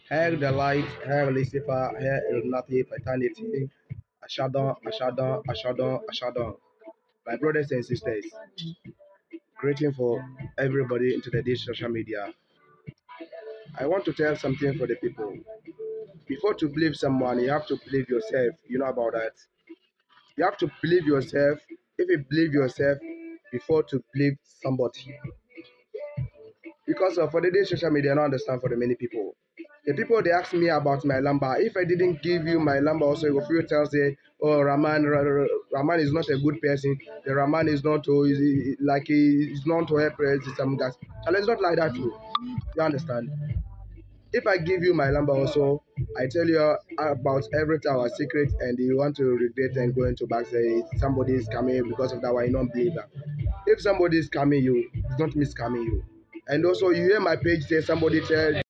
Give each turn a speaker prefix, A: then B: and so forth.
A: Hail the light, hail Lucifer, hail Illuminati, fraternity, Ashadon, Ashadon, Ashadon, Ashadon. My brothers and sisters, greeting for everybody into the digital social media. I want to tell something for the people. Before to believe someone, you have to believe yourself. You know about that. You have to believe yourself. If you believe yourself before to believe somebody. Because for the day social media, I don't understand for the many people. The people they ask me about my number. If I didn't give you my number, also if you tell say, oh Rahman is not a good person. The Rahman is not to like he is not to help some guys. And it's not like that too. You understand? If I give you my number also, I tell you about everything our secret, and you want to regret and go into back say somebody is coming because of that why you don't believe that. If somebody is scamming you, it's not me scamming you. And also you hear my page say somebody tell